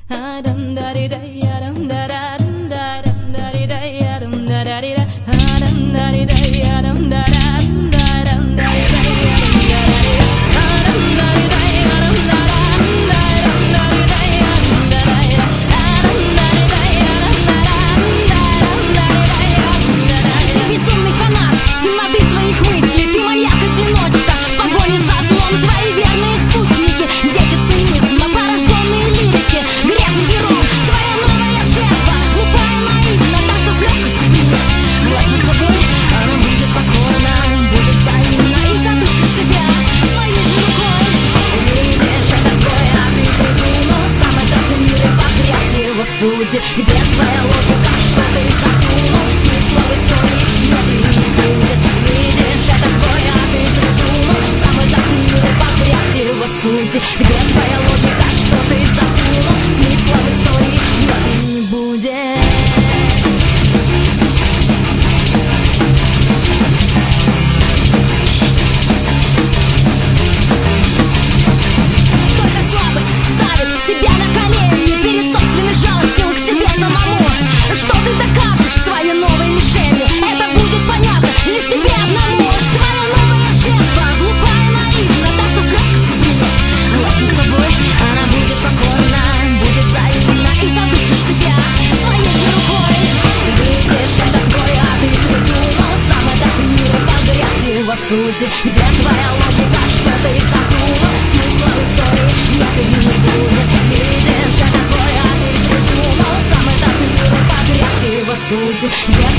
Где твоя логика, что ты задумал? Смысла в истории нет и не будет. Видишь, это твой, а ты придумал. Самый так мир погряз его сути. Где твоя логика, что ты задумал? Смысла в истории нет и не будет. Только слабость ставит тебя на колени перед собственной жалостью к себе самому. Что ты докажешь своей новой мишени? Это будет понятно лишь тебе одному. Твоя новая жертва глупая и наивна, так что с легкостью примет власть над собой. Она будет покорна, будет взаимна и задушит себя своей же рукой. Видишь, это твой, а ты придумал. Сам этот мир погряз его сути. Где твоя логика, что ты задумал? Смысла в истории нет и не будет. Видишь, это твой, а ты придумал. Сам этот мир погряз его сути. Где